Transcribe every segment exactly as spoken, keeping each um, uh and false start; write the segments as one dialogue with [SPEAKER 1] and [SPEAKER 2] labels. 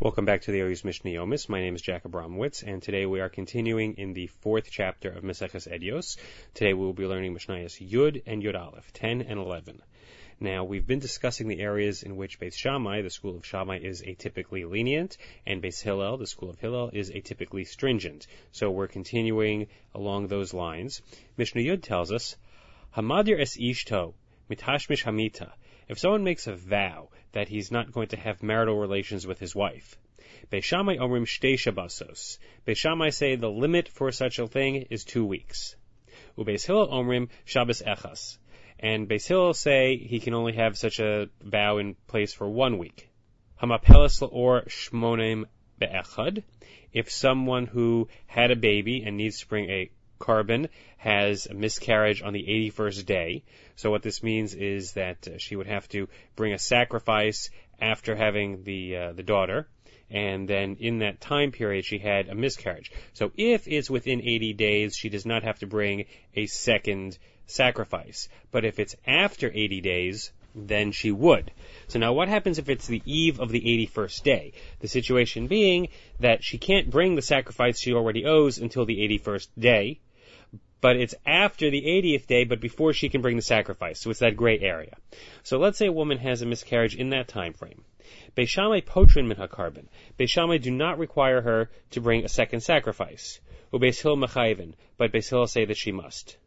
[SPEAKER 1] Welcome back to the Oyus Mishnah Yomis. My name is Jack Abramowitz, and today we are continuing in the fourth chapter of Maseches Edios. Today we will be learning Mishnayos Yud and Yud Aleph, ten and eleven. Now, we've been discussing the areas in which Beis Shammai, the school of Shammai, is atypically lenient, and Beis Hillel, the school of Hillel, is atypically stringent. So we're continuing along those lines. Mishnah Yud tells us, Hamadir es ishto, mitashmish hamita. If someone makes a vow that he's not going to have marital relations with his wife, Beis Shammai omrim shtei shabasos. Beis Shammai say the limit for such a thing is two weeks. Ubeis Hillel omrim Shabbos echas. And Beis Hillel say he can only have such a vow in place for one week. Hamapelas la'or shmonim be'echad. If someone who had a baby and needs to bring a carbon has a miscarriage on the eighty-first day. So what this means is that uh, she would have to bring a sacrifice after having the uh, the daughter, and then in that time period she had a miscarriage. So if it's within eighty days, she does not have to bring a second sacrifice. But if it's after eighty days, then she would. So now what happens if it's the eve of the eighty-first day? The situation being that she can't bring the sacrifice she already owes until the eighty-first day, but it's after the eightieth day, but before she can bring the sacrifice. So it's that gray area. So let's say a woman has a miscarriage in that time frame. Beis Shammai potrin min hakarbon. Beis Shammai do not require her to bring a second sacrifice. Ubeis Hillel mechayven, but Beis Hillel say that she must.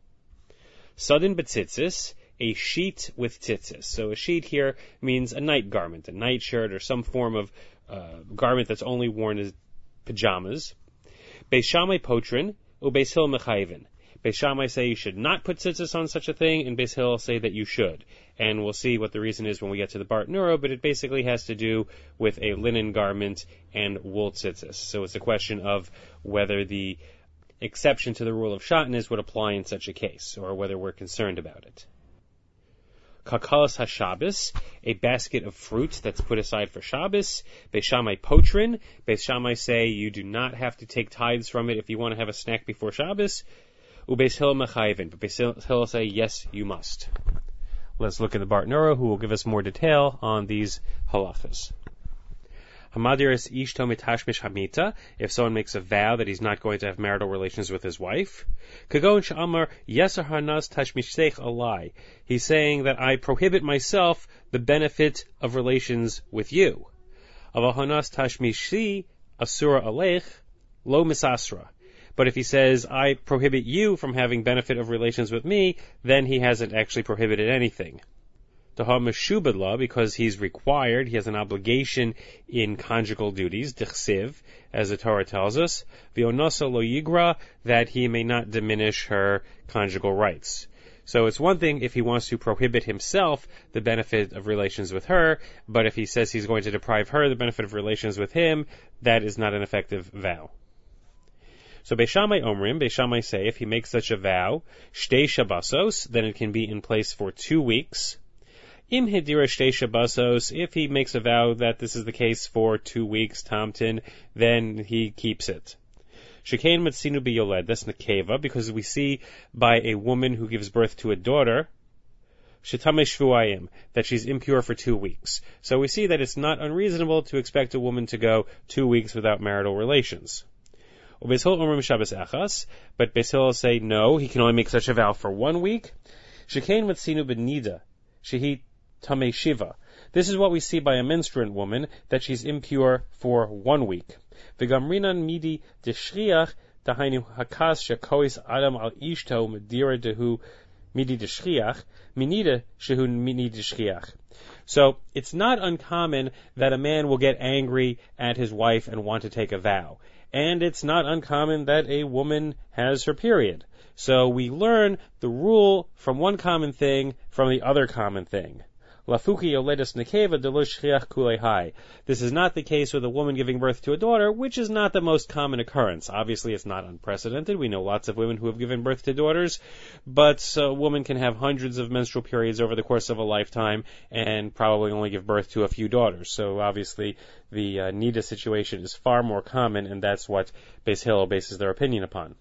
[SPEAKER 1] Sudden betzitzis, a sheet with tzitzis. So a sheet here means a night garment, a night shirt, or some form of uh, garment that's only worn as pajamas. Beis Shammai potrin, ubeis Hillel mechayven. Beis Shammai say you should not put tzitzis on such a thing, and Beis Hillel say that you should. And we'll see what the reason is when we get to the Bartanura, but it basically has to do with a linen garment and wool tzitzis. So it's a question of whether the exception to the rule of shatnez would apply in such a case, or whether we're concerned about it. Kakalas HaShabbos, a basket of fruits that's put aside for Shabbos. Beis Shammai potrin. Beis Shammai say you do not have to take tithes from it if you want to have a snack before Shabbos. Ubeis Hillel mechayven, but Beis Hillel say, yes, you must. Let's look at the Bartanura, who will give us more detail on these halachas. Hamadir es ishto mitashmish hamita, if someone makes a vow that he's not going to have marital relations with his wife. Kagon sha'amar yeser hanas tashmishseich alai. He's saying that I prohibit myself the benefit of relations with you. Aval hanas tashmishi asura aleich lo misasra. But if he says, I prohibit you from having benefit of relations with me, then he hasn't actually prohibited anything. Taha meshubad, because he's required, he has an obligation in conjugal duties, dichsiv, as the Torah tells us, v'onosa lo yigra, that he may not diminish her conjugal rights. So it's one thing if he wants to prohibit himself the benefit of relations with her, but if he says he's going to deprive her the benefit of relations with him, that is not an effective vow. So Beis Shammai omrim, Beis Shammai say, if he makes such a vow, shtei shabasos, then it can be in place for two weeks. Im hedira shtei shabasos, if he makes a vow that this is the case for two weeks, tamtin, then he keeps it. Shekain matzinu biyoled, that's nekeva, because we see by a woman who gives birth to a daughter, shetame shvuayim, that she's impure for two weeks. So we see that it's not unreasonable to expect a woman to go two weeks without marital relations. Beis Hillel omrim Shabbos echas, but Beis Hillel say no, he can only make such a vow for one week. Shekain matzinu benida, shehi tamei shiva. This is what we see by a menstruant woman, that she's impure for one week. V'gamrinan midi deshriach, dahainu hakas shekois adam al ishto medira dehu midi deshriach, minida shehu midi deshriach. So it's not uncommon that a man will get angry at his wife and want to take a vow. And it's not uncommon that a woman has her period. So we learn the rule from one common thing from the other common thing. Lafuki yoledas nekeva delo shchiach kulei. This is not the case with a woman giving birth to a daughter, which is not the most common occurrence. Obviously, it's not unprecedented. We know lots of women who have given birth to daughters, but a woman can have hundreds of menstrual periods over the course of a lifetime and probably only give birth to a few daughters. So obviously, the uh, Nida situation is far more common, and that's what Beis Hillel bases their opinion upon.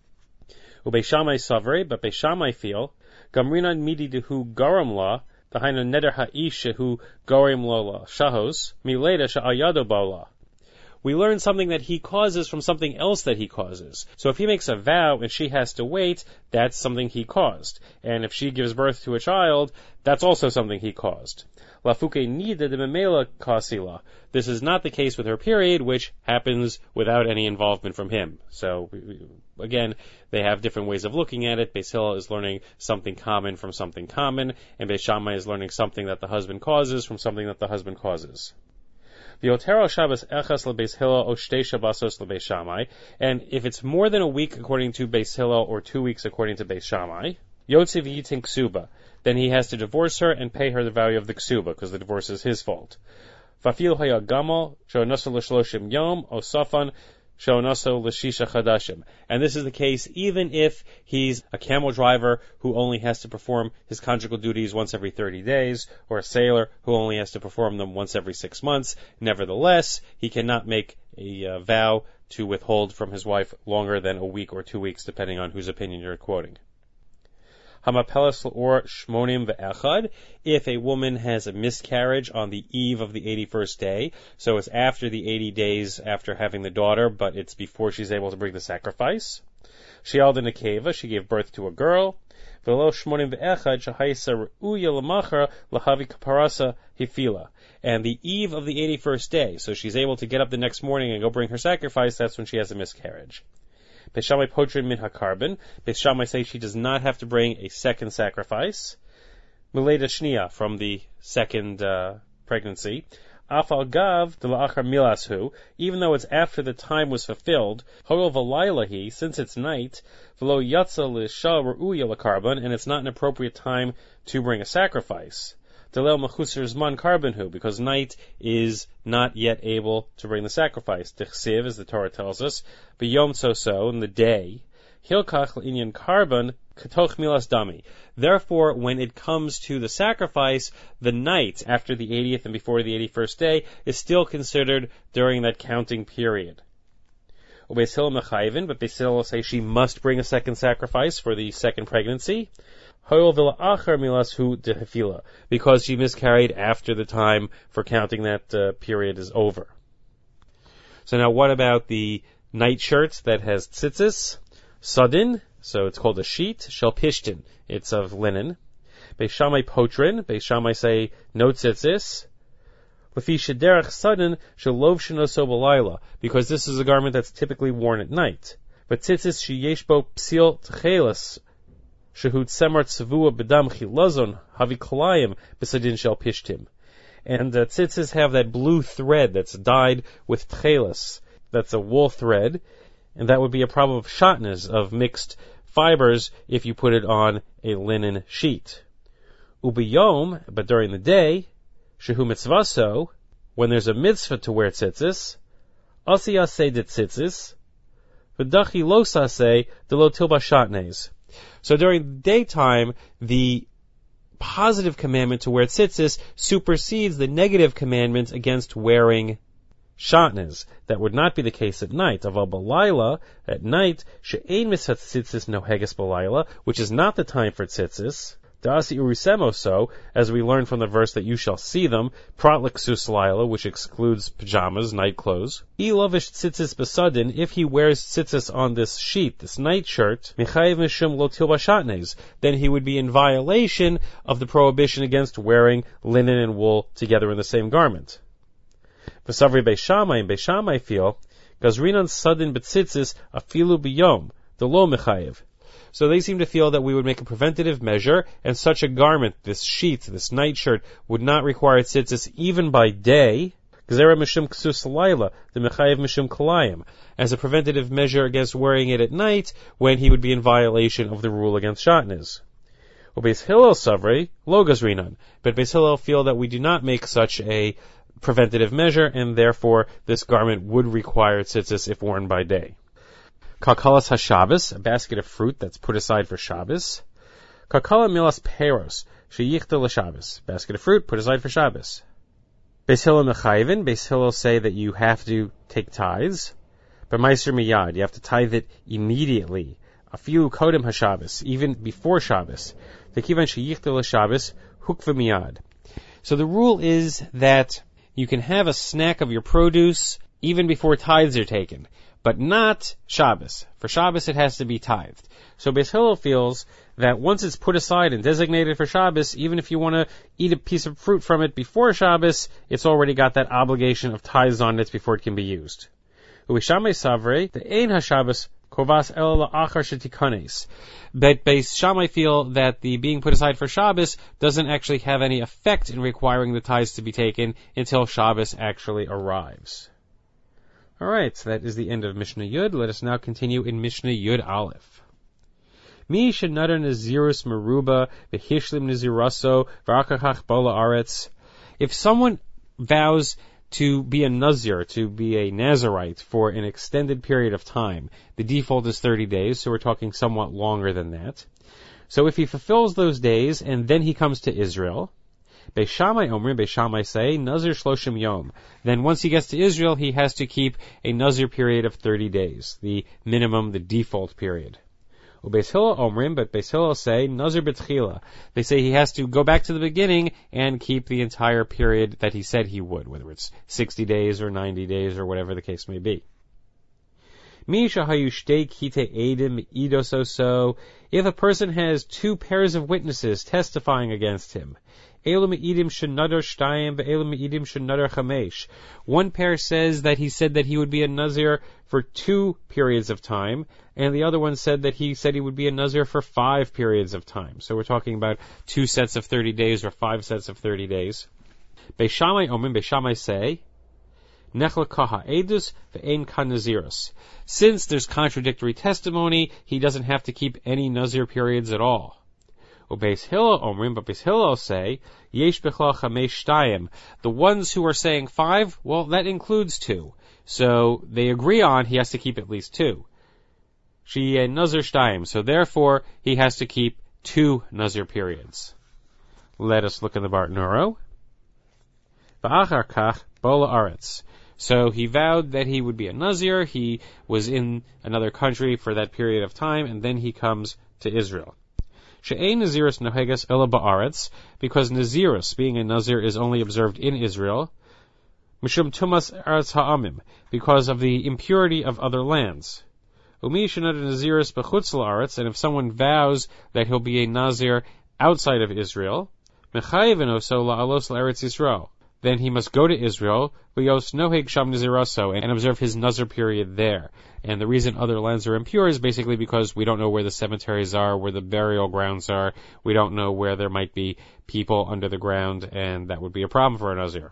[SPEAKER 1] Ubeis Shammai savre, but Beis Shammai feel, gamrinan midi dehu garam la, Dahainu neder ha'ish shehu gorim lola shahos mileda sha'ayado bola. we learn something that he causes from something else that he causes. So if he makes a vow and she has to wait, that's something he caused. And if she gives birth to a child, that's also something he caused. Lafuke nida de memela kasila. This is not the case with her period, which happens without any involvement from him. So, again, they have different ways of looking at it. Beis Hillel is learning something common from something common, and Beis Shammai is learning something that the husband causes from something that the husband causes. V'yotero Shabbos echas leBeis Hillel o shtei Shabbosos leBeis Shammai, and if it's more than a week according to Beis Hillel or two weeks according to Beis Shammai, Yotze v'yitin ksuba, then he has to divorce her and pay her the value of the ksuba, because the divorce is his fault. Fafil haya gamal she'onaso l'shloshim yom o safan she'onaso l'shisha chadashim. And this is the case even if he's a camel driver who only has to perform his conjugal duties once every thirty days, or a sailor who only has to perform them once every six months. Nevertheless, he cannot make a uh, vow to withhold from his wife longer than a week or two weeks, depending on whose opinion you're quoting. Hamapelas or shmonim ve'echad, if a woman has a miscarriage on the eve of the eighty-first day, so it's after the eighty days after having the daughter, but it's before she's able to bring the sacrifice. She'alda nekeva, she gave birth to a girl. Velo shmonim ve'echad shahaisa re'uya l'machar lahavi kaparasa hifila. And the eve of the eighty-first day, so she's able to get up the next morning and go bring her sacrifice, that's when she has a miscarriage. Beis Shammai potrin min hakarbon. Beis Shammai say she does not have to bring a second sacrifice. Mileda shnia, from the second uh, pregnancy. Afal gav de la'achar milashu, even though it's after the time was fulfilled. Hoyo v'laylahi, since it's night. V'lo yatsa l'sha re'uya l'karbon, and it's not an appropriate time to bring a sacrifice. Delel mechusar zman karbonhu, because night is not yet able to bring the sacrifice. Tichsiv, as the Torah tells us, b'yom so-so, in the day, hilkach l'inyan karbon katoch milas dami. Therefore, when it comes to the sacrifice, the night after the eightieth and before the eighty-first day is still considered during that counting period. Beis Hillel mechayvin, but Beis Hillel will say she must bring a second sacrifice for the second pregnancy. Because she miscarried after the time for counting that uh, period is over. So now what about the nightshirt that has tzitzis? Sadin, so it's called a sheet. Shel pishtin, it's of linen. Beis Shammai potrin, Beis Shammai say no tzitzis. Lefi shederach sadin shelov shenoso b'layla, because this is a garment that's typically worn at night. But tzitzis sheyesh bo psil tchelas, Shehut semar tzavua bedam chilazon havi kolayim b'sadin shel pishtim. And uh, tzitzis have that blue thread that's dyed with tchelas. That's a wool thread, and that would be a problem of shatnez, of mixed fibers, if you put it on a linen sheet. Ubiyom, but during the day, shehu mitzvaso, when there's a mitzvah to wear tzitzis, asiyase de tzitzis, v'dachi lo sase de lo tilba shatnez. So during the daytime, the positive commandment to wear tzitzis supersedes the negative commandment against wearing shatnez. That would not be the case at night. Aval b'layla, at night, she'ein mitzvah tzitzis noheges b'layla, which is not the time for tzitzis. Da'asi urisemo, so, as we learn from the verse that you shall see them, pratleksus layla, which excludes pajamas, night clothes. Ilavish tzitzis besadin, if he wears tzitzis on this sheet, this night shirt, mechayev mishum lo tilba shatnez, then he would be in violation of the prohibition against wearing linen and wool together in the same garment. V'savri Beis Shammai, and Beis Shammai feel, gazrinan sadin betzitzis afilu biyom, the lo mechayev. So they seem to feel that we would make a preventative measure, and such a garment, this sheet, this nightshirt, would not require tzitzis even by day, gzera mishum ksus layla, the mechayev mishum kolayim, as a preventative measure against wearing it at night, when he would be in violation of the rule against shatnez. Beis Hillel savri, lo gazrinan, but Beis Hillel feel that we do not make such a preventative measure, and therefore this garment would require tzitzis if worn by day. Kakalas HaShabbos, a basket of fruit that's put aside for Shabbos. Kakala milas peros, sheyichta l'Shabbos, basket of fruit put aside for Shabbos. Beis Hillel mechayvin, Beis Hillel say that you have to take tithes. But meiser miyad, you have to tithe it immediately. Afilu kodem HaShabbos, even before Shabbos. Tekivan sheyichta l'Shabbos, hukva miyad. So the rule is that you can have a snack of your produce even before tithes are taken, but not Shabbos. For Shabbos it has to be tithed. So Beis Hillel feels that once it's put aside and designated for Shabbos, even if you want to eat a piece of fruit from it before Shabbos, it's already got that obligation of tithes on it before it can be used. Uvishamei Savre, the Ein HaShabbos Kovas El Achar Shetikones. But Beis Shammai feel that the being put aside for Shabbos doesn't actually have any effect in requiring the tithes to be taken until Shabbos actually arrives. Alright, so that is the end of Mishnah Yud. Let us now continue in Mishnah Yud Aleph. Mi shenadar nazirus meruba v'hishlim naziraso v'akachach bola aretz. If someone vows to be a Nazir, to be a Nazirite for an extended period of time, the default is thirty days, so we're talking somewhat longer than that. So if he fulfills those days and then he comes to Israel, Beis Shammai Omrim, Beis Shammai say, Nazir Shloshim Yom. Then once he gets to Israel, he has to keep a Nazir period of thirty days, the minimum, the default period. Beis Hillel Omrim, but Beis Hillel say, Nazir B'tchila. They say he has to go back to the beginning and keep the entire period that he said he would, whether it's sixty days or ninety days or whatever the case may be. If a person has two pairs of witnesses testifying against him, one pair says that he said that he would be a Nazir for two periods of time, and the other one said that he said he would be a Nazir for five periods of time. So we're talking about two sets of thirty days or five sets of thirty days. Beis Shammai Omrim, Beis Shammai say, since there's contradictory testimony, he doesn't have to keep any Nazir periods at all. Beis Hillel Omrim, but Beis Hillel say, Yesh Bechla Chamesh Shtayim. The ones who are saying five, well, that includes two. So they agree on he has to keep at least two. She Nazir Shtayim. So therefore, he has to keep two Nazir periods. Let us look in the Bart Nuro. V'achar kach bola aretz. So he vowed that he would be a Nazir. He was in another country for that period of time, and then he comes to Israel. She'ein Nazirus nohegas ela ba'aretz, because Nazirus, being a Nazir, is only observed in Israel. Mishum tumas aretz ha'amim, because of the impurity of other lands. Umi shenad Nazirus b'chutz la'aretz, and if someone vows that he'll be a Nazir outside of Israel, mechayev oso la'alos la'aretz Yisrael, then he must go to Israel, v'yos noheg sham naziraso, and observe his Nazir period there. And the reason other lands are impure is basically because we don't know where the cemeteries are, where the burial grounds are. We don't know where there might be people under the ground, and that would be a problem for a Nazir.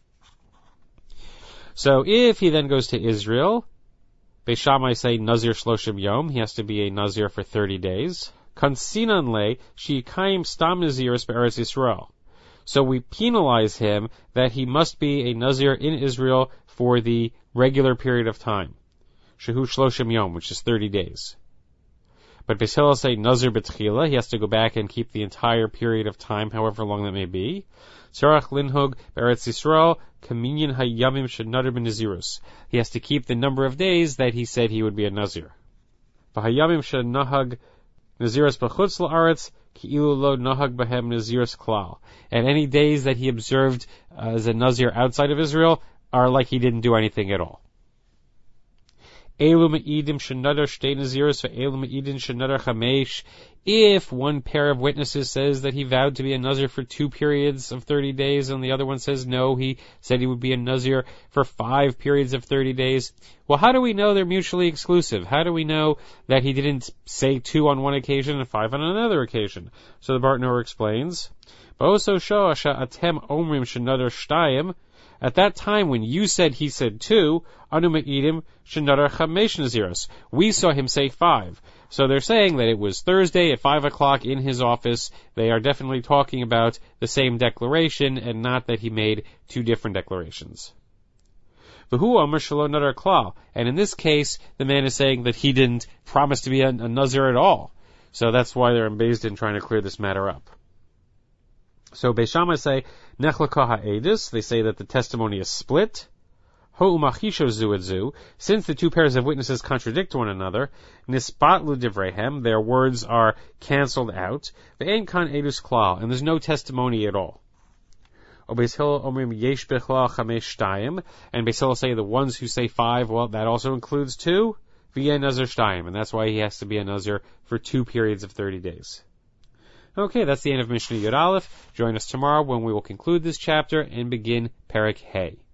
[SPEAKER 1] So if he then goes to Israel, Beis Shammai say Nazir Shloshim Yom, he has to be a Nazir for thirty days. Kansinan le she'ikayim stam Naziris be'eretz Yisrael. So we penalize him that he must be a Nazir in Israel for the regular period of time. Shehu Shloshim Yom, which is thirty days. But Beis Hillel say Nazir B'tchila, he has to go back and keep the entire period of time, however long that may be. Tzarach Linhog Be'eretz Yisrael, Kaminyan Hayamim Shenadar B'Nazirus. He has to keep the number of days that he said he would be a Nazir. V'Hayamim Shenahag Nazirus B'chutz La'aretz, Ki'ilu Lo Nahag B'hem Nazirus Klal. And any days that he observed uh, as a Nazir outside of Israel are like he didn't do anything at all. Elu me'idim shenadar shtei nazirus ve'elu me'idim shenadar chamesh. If one pair of witnesses says that he vowed to be a Nazir for two periods of thirty days, and the other one says no, he said he would be a Nazir for five periods of thirty days, well, how do we know they're mutually exclusive? How do we know that he didn't say two on one occasion and five on another occasion? So the Bart Nor explains, Ba'oso sho'asha atem omrim shenadar shtayim. At that time when you said he said two, anu me'idim shenadar chamesh naziros. We saw him say five. So they're saying that it was Thursday at five o'clock in his office. They are definitely talking about the same declaration and not that he made two different declarations. V'hu amar shelo nadar klal. And in this case, the man is saying that he didn't promise to be a, a Nazir at all. So that's why they're embased in trying to clear this matter up. So Beis Shammai say, Nechlaka ha'edus, they say that the testimony is split. Ho'umachisho zu et zu, since the two pairs of witnesses contradict one another, nisbatlu divrehem, their words are cancelled out, ve'en kan edus klal, and there's no testimony at all. O Beis Hillel omrim yesh bechlal chamesh shtayim, and Beis Hillel say the ones who say five, well, that also includes two, v'yeh nazir shtayim, and that's why he has to be a nazir for two periods of thirty days. Okay, that's the end of Mishnah Yud Aleph. Join us tomorrow when we will conclude this chapter and begin Perek Hey.